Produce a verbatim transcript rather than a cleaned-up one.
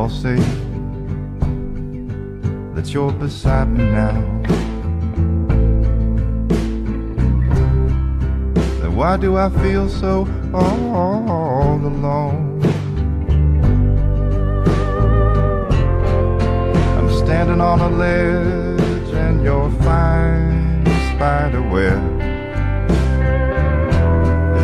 all say that you're beside me now. Then why do I feel so all alone? I'm standing on a ledge